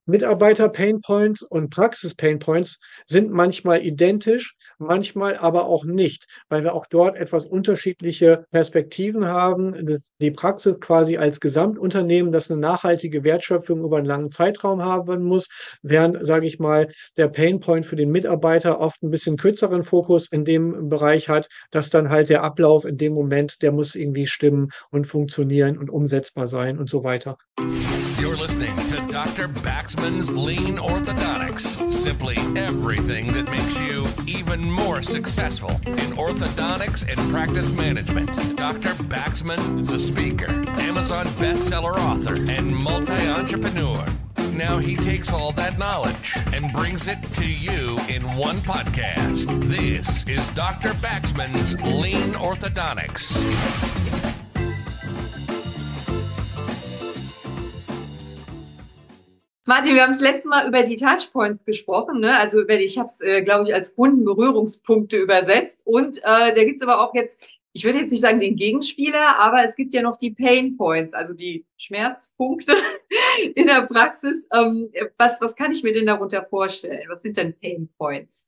Mitarbeiter-Painpoints und Praxis-Painpoints sind manchmal identisch, manchmal aber auch nicht, weil wir auch dort etwas unterschiedliche Perspektiven haben. Die Praxis quasi als Gesamtunternehmen, das eine nachhaltige Wertschöpfung über einen langen Zeitraum haben muss, während, sage ich mal, der Painpoint für den Mitarbeiter oft ein bisschen kürzeren Fokus in dem Bereich hat, dass dann halt der Ablauf in dem Moment, der muss irgendwie stimmen und funktionieren und umsetzbar sein und so weiter. You're listening to Dr. Baxman's Lean Orthodontics. Simply everything that makes you even more successful in orthodontics and practice management. Dr. Baxman is a speaker, Amazon bestseller author, and multi-entrepreneur. Now he takes all that knowledge and brings it to you in one podcast. This is Dr. Baxman's Lean Orthodontics. Martin, wir haben das letzte Mal über die Touchpoints gesprochen, ne? Also ich habe es, glaube ich, als Kundenberührungspunkte übersetzt. Und da gibt's aber auch jetzt, ich würde jetzt nicht sagen den Gegenspieler, aber es gibt ja noch die Painpoints, also die Schmerzpunkte in der Praxis. Was kann ich mir denn darunter vorstellen? Was sind denn Painpoints?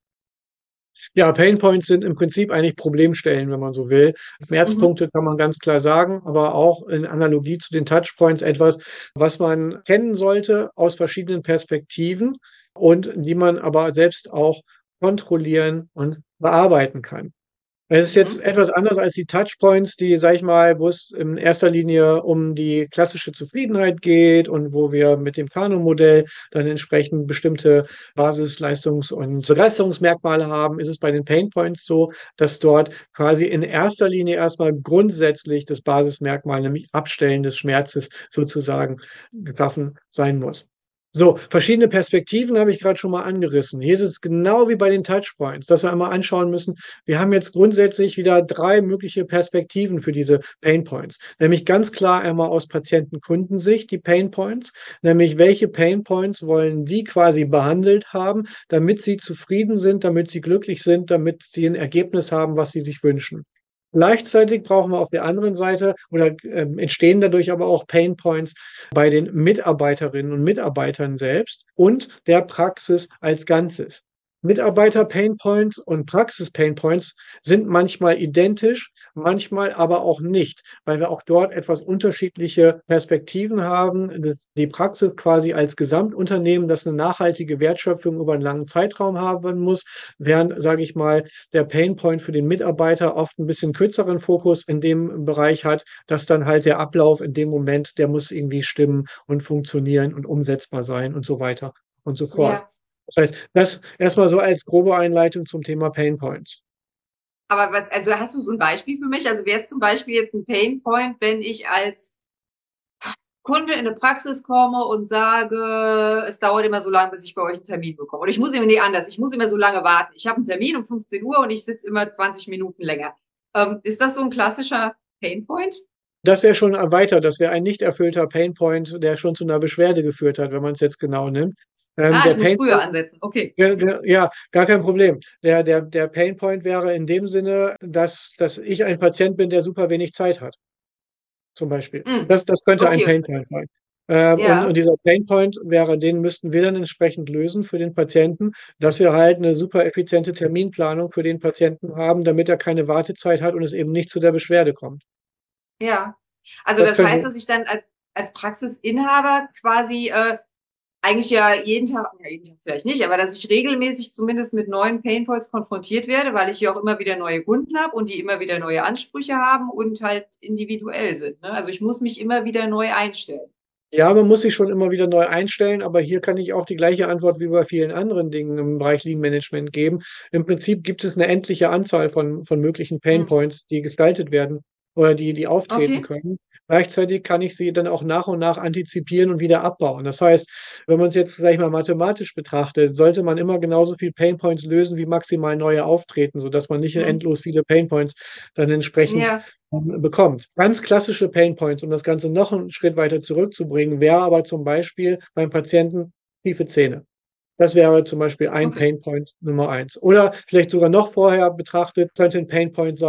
Ja, Painpoints sind im Prinzip eigentlich Problemstellen, wenn man so will. Schmerzpunkte kann man ganz klar sagen, aber auch in Analogie zu den Touchpoints etwas, was man kennen sollte aus verschiedenen Perspektiven und die man aber selbst auch kontrollieren und bearbeiten kann. Es ist jetzt etwas anders als die Touchpoints, die, sage ich mal, wo es in erster Linie um die klassische Zufriedenheit geht und wo wir mit dem Kano-Modell dann entsprechend bestimmte Basisleistungs- und Leistungsmerkmale haben, ist es bei den Painpoints so, dass dort quasi in erster Linie erstmal grundsätzlich das Basismerkmal, nämlich Abstellen des Schmerzes sozusagen geschaffen sein muss. So, verschiedene Perspektiven habe ich gerade schon mal angerissen. Hier ist es genau wie bei den Touchpoints, dass wir einmal anschauen müssen, wir haben jetzt grundsätzlich wieder 3 mögliche Perspektiven für diese Painpoints. Nämlich ganz klar einmal aus Patienten-Kundensicht die Painpoints, nämlich welche Painpoints wollen Sie quasi behandelt haben, damit Sie zufrieden sind, damit Sie glücklich sind, damit Sie ein Ergebnis haben, was Sie sich wünschen. Gleichzeitig brauchen wir auf der anderen Seite oder entstehen dadurch aber auch Painpoints bei den Mitarbeiterinnen und Mitarbeitern selbst und der Praxis als Ganzes. Mitarbeiter-Painpoints und Praxis-Painpoints sind manchmal identisch, manchmal aber auch nicht, weil wir auch dort etwas unterschiedliche Perspektiven haben. Die Praxis quasi als Gesamtunternehmen, das eine nachhaltige Wertschöpfung über einen langen Zeitraum haben muss, während, sage ich mal, der Painpoint für den Mitarbeiter oft ein bisschen kürzeren Fokus in dem Bereich hat, dass dann halt der Ablauf in dem Moment, der muss irgendwie stimmen und funktionieren und umsetzbar sein und so weiter und so fort. Ja. Das heißt, das erstmal so als grobe Einleitung zum Thema Painpoints. Aber also hast du so ein Beispiel für mich? Also wäre es zum Beispiel jetzt ein Painpoint, wenn ich als Kunde in eine Praxis komme und sage, es dauert immer so lange, bis ich bei euch einen Termin bekomme. Oder ich muss immer, nee, anders, ich muss immer so lange warten. Ich habe einen Termin um 15 Uhr und ich sitze immer 20 Minuten länger. Ist das so ein klassischer Painpoint? Das wäre schon weiter, das wäre ein nicht erfüllter Painpoint, der schon zu einer Beschwerde geführt hat, wenn man es jetzt genau nimmt. Der Ich muss früher Painpoint, ansetzen. Okay. ja, gar kein Problem. Der Painpoint wäre in dem Sinne, dass ich ein Patient bin, der super wenig Zeit hat, zum Beispiel. Das könnte ein Okay. Painpoint sein. Ja. Und dieser Painpoint wäre, den müssten wir dann entsprechend lösen für den Patienten, dass wir halt eine super effiziente Terminplanung für den Patienten haben, damit er keine Wartezeit hat und es eben nicht zu der Beschwerde kommt. Ja. Also Das das können heißt, wir. dass ich dann als Praxisinhaber quasi eigentlich ja jeden Tag vielleicht nicht, aber dass ich regelmäßig zumindest mit neuen Painpoints konfrontiert werde, weil ich ja auch immer wieder neue Kunden habe und die immer wieder neue Ansprüche haben und halt individuell sind. Ne? Also ich muss mich immer wieder neu einstellen. Ja, man muss sich schon immer wieder neu einstellen, aber hier kann ich auch die gleiche Antwort wie bei vielen anderen Dingen im Bereich Lean Management geben. Im Prinzip gibt es eine endliche Anzahl von möglichen Pain Points, die gestaltet werden oder die auftreten Okay. können. Gleichzeitig kann ich sie dann auch nach und nach antizipieren und wieder abbauen. Das heißt, wenn man es jetzt, sage ich mal, mathematisch betrachtet, sollte man immer genauso viel Pain Points lösen, wie maximal neue auftreten, sodass man nicht endlos viele Pain Points dann entsprechend Ja. bekommt. Ganz klassische Pain Points, um das Ganze noch einen Schritt weiter zurückzubringen, wäre aber zum Beispiel beim Patienten tiefe Zähne. Das wäre zum Beispiel ein Okay. Pain Point Nummer 1. Oder vielleicht sogar noch vorher betrachtet, könnte ein Pain Point sein,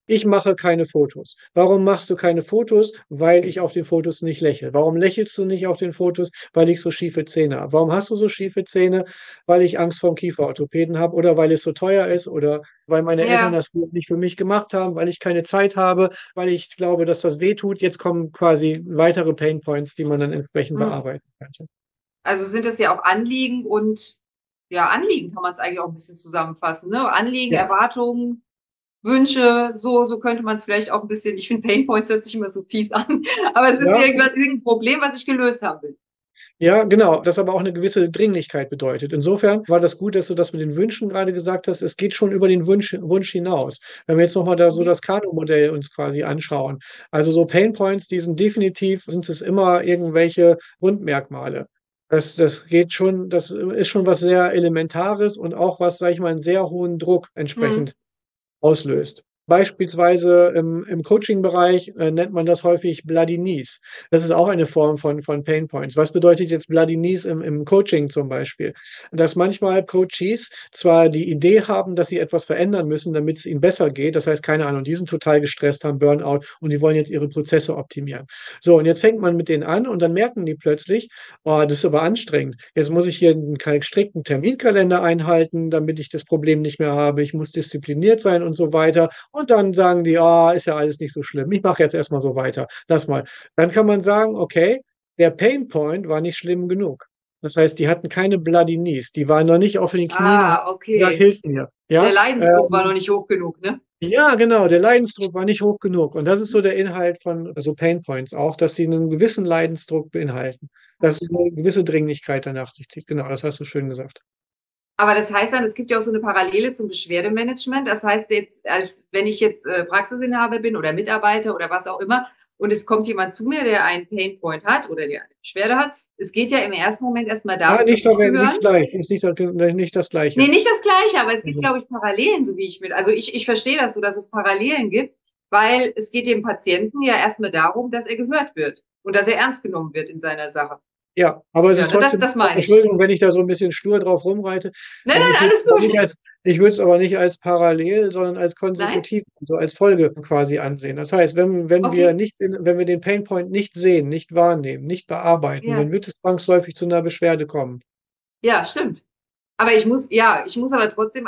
Ich mache keine Fotos. Warum machst du keine Fotos? Weil ich auf den Fotos nicht lächle. Warum lächelst du nicht auf den Fotos? Weil ich so schiefe Zähne habe. Warum hast du so schiefe Zähne? Weil ich Angst vor dem Kieferorthopäden habe oder weil es so teuer ist oder weil meine Eltern Ja. das nicht für mich gemacht haben, weil ich keine Zeit habe, weil ich glaube, dass das wehtut. Jetzt kommen quasi weitere Painpoints, die man dann entsprechend Hm. bearbeiten könnte. Also sind das ja auch Anliegen und ja, Anliegen kann man es eigentlich auch ein bisschen zusammenfassen, ne? Anliegen, Ja. Erwartungen, Wünsche, so könnte man es vielleicht auch ein bisschen, ich finde Painpoints hört sich immer so fies an, aber es ist Ja, irgendein Problem, was ich gelöst haben will. ja, genau, das aber auch eine gewisse Dringlichkeit bedeutet. Insofern war das gut, dass du das mit den Wünschen gerade gesagt hast. Es geht schon über den Wunsch hinaus. Wenn wir jetzt noch mal da so Okay. das Kanu-Modell uns quasi anschauen. Also so Painpoints, die sind definitiv sind es immer irgendwelche Grundmerkmale. Das geht schon das ist schon was sehr Elementares und auch was, sage ich mal, 'n sehr hohen Druck Mhm. entsprechend auslöst. Beispielsweise im Coaching-Bereich nennt man das häufig Bloody Knees. Das ist auch eine Form von Pain Points. Was bedeutet jetzt Bloody Knees im Coaching zum Beispiel? Dass manchmal Coaches zwar die Idee haben, dass sie etwas verändern müssen, damit es ihnen besser geht. Das heißt, keine Ahnung, die sind total gestresst, haben Burnout und die wollen jetzt ihre Prozesse optimieren. So, und jetzt fängt man mit denen an und dann merken die plötzlich, oh, das ist aber anstrengend. Jetzt muss ich hier einen strikten Terminkalender einhalten, damit ich das Problem nicht mehr habe. Ich muss diszipliniert sein und so weiter. Und dann sagen die: „Ah, ist ja alles nicht so schlimm. Ich mache jetzt erst mal so weiter. Lass mal.“ Dann kann man sagen: „Okay, der Painpoint war nicht schlimm genug.“ Das heißt, die hatten keine Bloody Knees. Die waren noch nicht auf den Knien und haben Ah, gesagt: okay. „Hilf mir.“ Der Ja? Leidensdruck war noch nicht hoch genug, ne? Ja, genau, der Leidensdruck war nicht hoch genug. Und das ist so der Inhalt von so Painpoints auch, dass sie 'nen gewissen Leidensdruck beinhalten, dass 'ne gewisse Dringlichkeit dann nach sich zieht. Genau, das hast du schön gesagt. Aber das heißt dann, es gibt ja auch so eine Parallele zum Beschwerdemanagement. Das heißt jetzt, als wenn ich jetzt, Praxisinhaber bin oder Mitarbeiter oder was auch immer und es kommt jemand zu mir, der einen Painpoint hat oder der eine Beschwerde hat. Es geht ja im ersten Moment erst mal Ah, darum, zuzuhören. nicht gleich, ist nicht das Ne, Gleiche. nicht das Gleiche, aber es gibt, Mhm. glaube ich, Parallelen, so wie ich verstehe das so, dass es Parallelen gibt, weil es geht dem Patienten ja erst mal darum, dass er gehört wird und dass er ernst genommen wird in seiner Sache. Ja, aber es Ja, ist ne, das trotzdem das meine ich. Entschuldigung, wenn ich da so 'n bisschen stur drauf rumreite. Nein, nein, alles gut. Ich würde es aber nicht als parallel, sondern als Nein? konsekutiv, so als Folge quasi ansehen. Das heißt, Okay. wenn wir den Painpoint nicht sehen, nicht wahrnehmen, nicht bearbeiten, dann Ja. wird es zwangsläufig zu 'ner Beschwerde kommen. Ja, stimmt. Aber ich muss aber trotzdem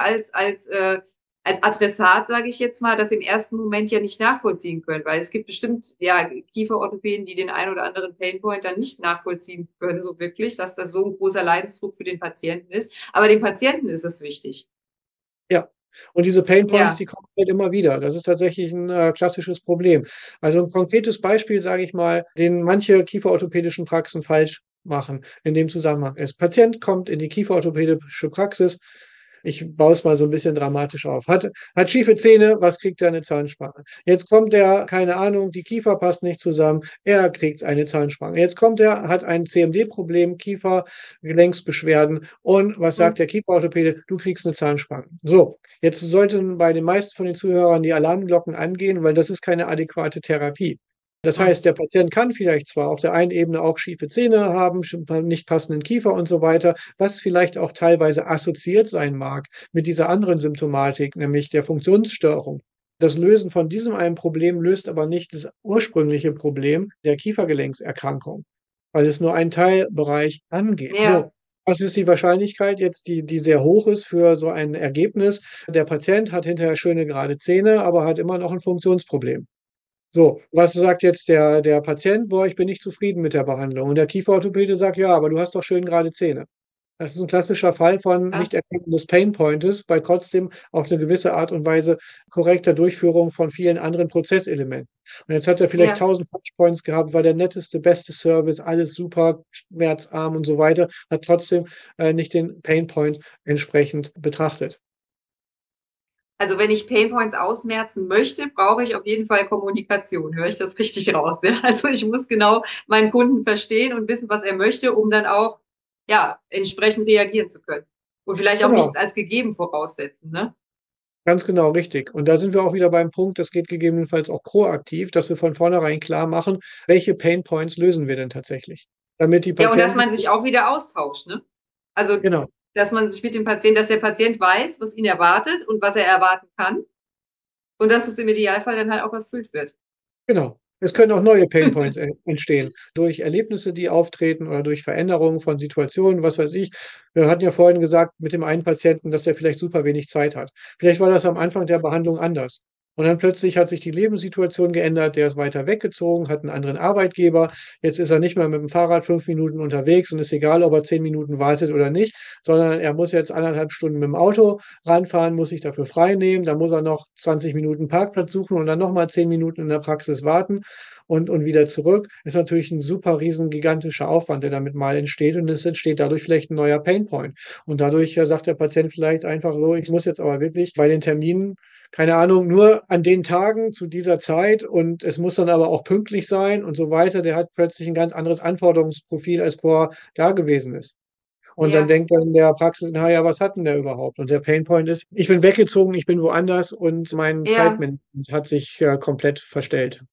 als Adressat, sage ich jetzt mal, das im ersten Moment ja nicht nachvollziehen können, weil es gibt bestimmt, ja, Kieferorthopäden, die den einen oder anderen Painpoint dann nicht nachvollziehen können so wirklich, dass das so 'n großer Leidensdruck für den Patienten ist. Aber dem Patienten ist es wichtig. Ja. Und diese Painpoints, Ja, die kommen halt immer wieder. Das ist tatsächlich 'n klassisches Problem. Also 'n konkretes Beispiel, sage ich mal, den manche kieferorthopädischen Praxen falsch machen in dem Zusammenhang ist: Patient kommt in die kieferorthopädische Praxis. Ich baue es mal so 'n bisschen dramatisch auf. Hat schiefe Zähne, was kriegt er? 'Ne Zahnspange. Jetzt kommt er, keine Ahnung, die Kiefer passt nicht zusammen, er kriegt eine Zahnspange. Jetzt kommt er, hat ein CMD-Problem, Kiefergelenksbeschwerden und was mhm, sagt der Kieferorthopäde? Du kriegst 'ne Zahnspange. So, jetzt sollten bei den meisten von den Zuhörern die Alarmglocken angehen, weil das ist keine adäquate Therapie. Das mhm. heißt, der Patient kann vielleicht zwar auf der einen Ebene auch schiefe Zähne haben, nicht passenden Kiefer und so weiter, was vielleicht auch teilweise assoziiert sein mag mit dieser anderen Symptomatik, nämlich der Funktionsstörung. Das Lösen von diesem einen Problem löst aber nicht das ursprüngliche Problem der Kiefergelenkserkrankung, weil es nur einen Teilbereich angeht. Ja. So, was ist die Wahrscheinlichkeit jetzt, die sehr hoch ist für so ein Ergebnis? Der Patient hat hinterher schöne gerade Zähne, aber hat immer noch ein Funktionsproblem. So, was sagt jetzt der Patient? „Boah, ich bin nicht zufrieden mit der Behandlung.“ Und der Kieferorthopäde sagt: „Ja, aber du hast doch schön gerade Zähne.“ Das ist 'n klassischer Fall von Ja, Nichterkennen des Painpointes bei trotzdem auf 'ne gewisse Art und Weise korrekter Durchführung von vielen anderen Prozesselementen. Und jetzt hat er vielleicht ja. 1.000 Touchpoints gehabt, war der netteste, beste Service, alles super, schmerzarm und so weiter, hat trotzdem, nicht den Painpoint entsprechend betrachtet. Also, wenn ich Painpoints ausmerzen möchte, brauche ich auf jeden Fall Kommunikation. Höre ich das richtig raus, ja? Also, ich muss genau meinen Kunden verstehen und wissen, was er möchte, um dann auch, ja, entsprechend reagieren zu können. Und vielleicht auch nichts Genau. als gegeben voraussetzen, ne? Ganz genau, richtig. Und da sind wir auch wieder beim Punkt, das geht gegebenenfalls auch proaktiv, dass wir von vornherein klar machen, welche Painpoints lösen wir denn tatsächlich? Damit die Ja, und dass Patienten man sich auch wieder austauscht, ne? Also, genau, dass man sich mit dem Patienten dass der Patient weiß, was ihn erwartet und was er erwarten kann und dass es im Idealfall dann halt auch erfüllt wird. Genau. Es können auch neue Painpoints entstehen durch Erlebnisse, die auftreten oder durch Veränderungen von Situationen, was weiß ich. Wir hatten ja vorhin gesagt mit dem einen Patienten, dass er vielleicht super wenig Zeit hat. Vielleicht war das am Anfang der Behandlung anders. Und dann plötzlich hat sich die Lebenssituation geändert. Der ist weiter weggezogen, hat einen anderen Arbeitgeber. Jetzt ist er nicht mehr mit dem Fahrrad 5 Minuten unterwegs und ist egal, ob er 10 Minuten wartet oder nicht, sondern er muss jetzt 1,5 Stunden mit dem Auto ranfahren, muss sich dafür frei nehmen. Dann muss er noch 20 Minuten Parkplatz suchen und dann nochmal 10 Minuten in der Praxis warten und wieder zurück. Ist natürlich ein super riesen gigantischer Aufwand, der damit mal entsteht. Und es entsteht dadurch vielleicht ein neuer Painpoint. Und dadurch sagt der Patient vielleicht einfach so, ich muss jetzt aber wirklich bei den Terminen, keine Ahnung, nur an den Tagen zu dieser Zeit und es muss dann aber auch pünktlich sein und so weiter. Der hat plötzlich ein ganz anderes Anforderungsprofil, als vorher da gewesen ist. Und dann Ja, denkt dann der Praxisinhaber, ja, was hat denn der überhaupt? Und der Painpoint ist, ich bin weggezogen, ich bin woanders und mein ja. Zeitmanagement hat sich komplett verstellt.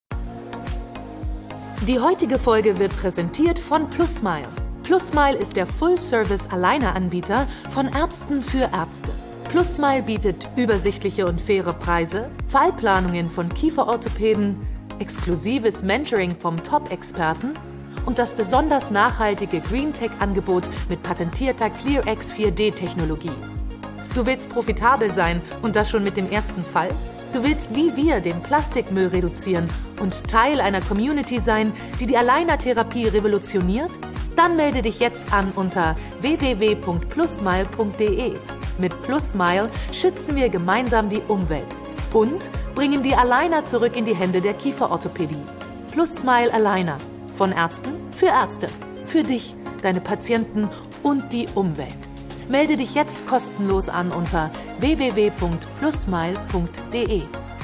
Die heutige Folge wird präsentiert von PlusSmile. PlusSmile ist der Full-Service-Alleineanbieter von Ärzten für Ärzte. PlusSmile bietet übersichtliche und faire Preise, Fallplanungen von Kieferorthopäden, exklusives Mentoring vom Top-Experten und das besonders nachhaltige GreenTech-Angebot mit patentierter ClearX 4D-Technologie. Du willst profitabel sein und das schon mit dem ersten Fall? Du willst wie wir den Plastikmüll reduzieren und Teil einer Community sein, die die Alleinertherapie revolutioniert? Dann melde dich jetzt an unter www.plusmile.de. Mit PlusSmile schützen wir gemeinsam die Umwelt und bringen die Aligner zurück in die Hände der Kieferorthopädie. PlusSmile Aligner. Von Ärzten für Ärzte. Für dich, deine Patienten und die Umwelt. Melde dich jetzt kostenlos an unter www.plusmile.de.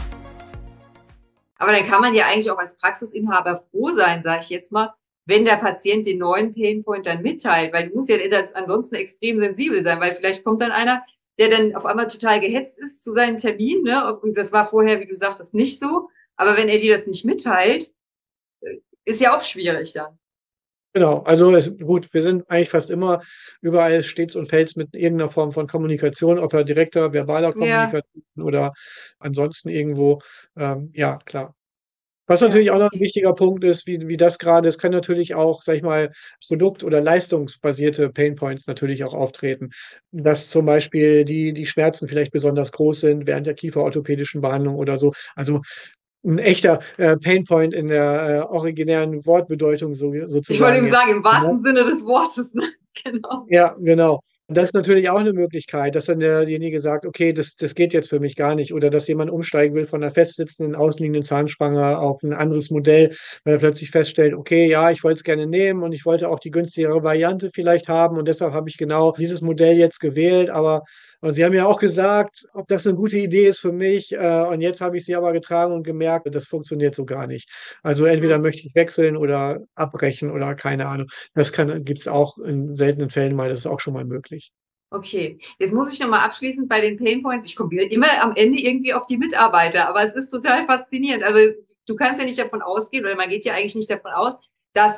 Aber dann kann man ja eigentlich auch als Praxisinhaber froh sein, sage ich jetzt mal, wenn der Patient den neuen Painpoint dann mitteilt, weil du musst ja ansonsten extrem sensibel sein, weil vielleicht kommt dann einer, der dann auf einmal total gehetzt ist zu seinen Terminen, ne? Und das war vorher, wie du sagtest, nicht so. Aber wenn er dir das nicht mitteilt, ist ja auch schwierig dann. Genau, also gut, wir sind eigentlich fast immer überall stets und fällt's mit irgendeiner Form von Kommunikation, ob direkter, verbaler Ja, Kommunikation oder ansonsten irgendwo, ja, klar. Was ja, natürlich auch noch ein okay. wichtiger Punkt ist, wie das gerade, es kann natürlich auch, sag ich mal, produkt- oder leistungsbasierte Painpoints natürlich auch auftreten. Dass zum Beispiel die Schmerzen vielleicht besonders groß sind während der kieferorthopädischen Behandlung oder so. Also ein echter Painpoint in der originären Wortbedeutung Ich wollte sozusagen eben jetzt. sagen, im wahrsten Sinne des Wortes, ne? Genau. Ja, genau. Und das ist natürlich auch eine Möglichkeit, dass dann derjenige sagt: „Okay, das geht jetzt für mich gar nicht.“ Oder dass jemand umsteigen will von 'ner festsitzenden, außenliegenden Zahnspange auf ein anderes Modell, weil er plötzlich feststellt: „Okay, ja, ich wollte es gerne nehmen und ich wollte auch die günstigere Variante vielleicht haben und deshalb habe ich genau dieses Modell jetzt gewählt, aber und Sie haben ja auch gesagt, ob das eine gute Idee ist für mich, und jetzt habe ich sie aber getragen und gemerkt, das funktioniert so gar nicht. Also, entweder Mhm. möchte ich wechseln oder abbrechen oder keine Ahnung.“ Das gibt's auch in seltenen Fällen mal, das ist auch schon mal möglich. Okay, jetzt muss ich noch mal abschließend bei den Painpoints, ich komme wieder immer am Ende irgendwie auf die Mitarbeiter, aber es ist total faszinierend. Also du kannst ja nicht davon ausgehen, oder man geht ja eigentlich nicht davon aus, dass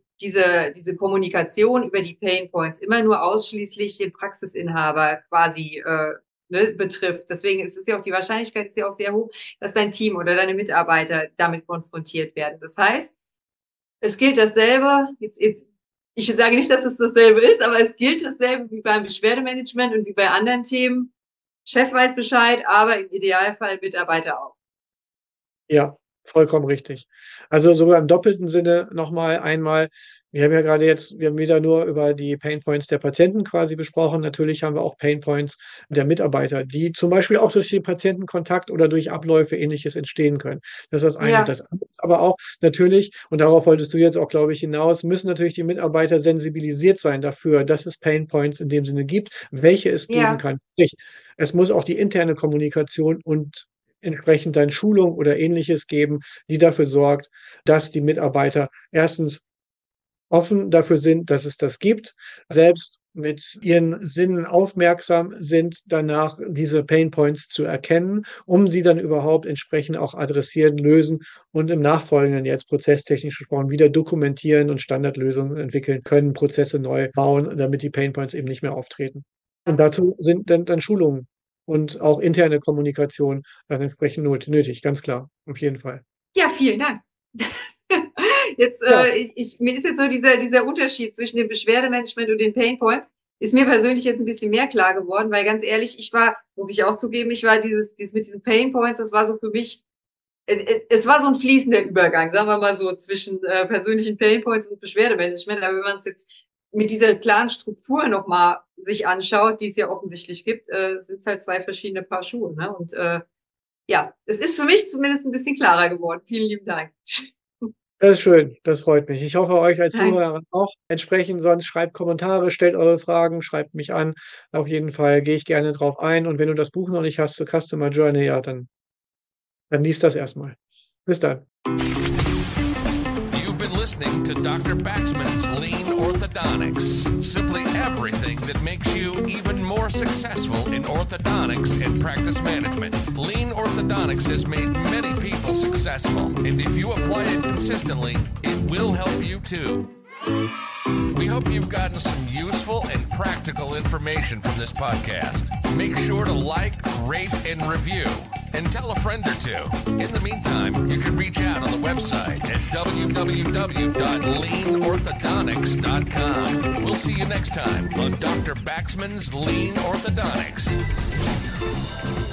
diese Kommunikation über die Painpoints immer nur ausschließlich den Praxisinhaber quasi ne, betrifft. Deswegen ist es ja auch die Wahrscheinlichkeit ist ja auch sehr hoch, dass dein Team oder deine Mitarbeiter damit konfrontiert werden. Das heißt, es gilt dasselbe, ich sage nicht, dass es dasselbe ist, aber es gilt dasselbe wie beim Beschwerdemanagement und wie bei anderen Themen. Chef weiß Bescheid, aber im Idealfall Mitarbeiter auch. Ja, vollkommen richtig. Also sogar im doppelten Sinne noch mal einmal, wir haben wieder nur über die Painpoints der Patienten quasi besprochen. Natürlich haben wir auch Painpoints der Mitarbeiter, die zum Beispiel auch durch den Patientenkontakt oder durch Abläufe Ähnliches entstehen können. Das ist das eine. Ja, Das andere ist aber auch natürlich, und darauf wolltest du jetzt auch, glaube ich, hinaus, müssen natürlich die Mitarbeiter sensibilisiert sein dafür, dass es Painpoints in dem Sinne gibt, welche es geben ja, kann. Sprich, es muss auch die interne Kommunikation und entsprechend dann Schulung oder Ähnliches geben, die dafür sorgt, dass die Mitarbeiter erstens offen dafür sind, dass es das gibt, selbst mit ihren Sinnen aufmerksam sind, danach diese Painpoints zu erkennen, um sie dann überhaupt entsprechend auch adressieren, lösen und im Nachfolgenden jetzt prozesstechnisch gesprochen wieder dokumentieren und Standardlösungen entwickeln können, Prozesse neu bauen, damit die Painpoints eben nicht mehr auftreten. Und dazu sind dann Schulungen und auch interne Kommunikation dann entsprechend nötig, ganz klar, auf jeden Fall. Ja, vielen Dank. Jetzt, mir ist jetzt so dieser Unterschied zwischen dem Beschwerdemanagement und den Painpoints, ist mir persönlich jetzt ein bisschen mehr klar geworden, weil ganz ehrlich, muss ich auch zugeben, dieses mit diesen Painpoints, das war so für mich, es war so ein fließender Übergang, sagen wir mal so, zwischen persönlichen Painpoints und Beschwerdemanagement. Aber wenn man es jetzt mit dieser klaren Struktur nochmal sich anschaut, die es ja offensichtlich gibt, sind es halt zwei verschiedene Paar Schuhe. Ne? Und es ist für mich zumindest ein bisschen klarer geworden. Vielen lieben Dank. Das ist schön, das freut mich. Ich hoffe, euch als Zuhörer auch. Entsprechend sonst schreibt Kommentare, stellt eure Fragen, schreibt mich an. Auf jeden Fall gehe ich gerne drauf ein. Und wenn du das Buch noch nicht hast zur Customer Journey, ja, dann lies das erstmal. Bis dann. You've been listening to Dr. Baxman's Lean Orthodontics. Simply everything that makes you even more successful in orthodontics and practice management. Lean Orthodontics has made many people successful, and if you apply it consistently, it will help you too. We hope you've gotten some useful and practical information from this podcast. Make sure to like, rate, and review, and tell a friend or two. In the meantime, you can reach out on the website at www.leanorthodontics.com. We'll see you next time on Dr. Baxman's Lean Orthodontics.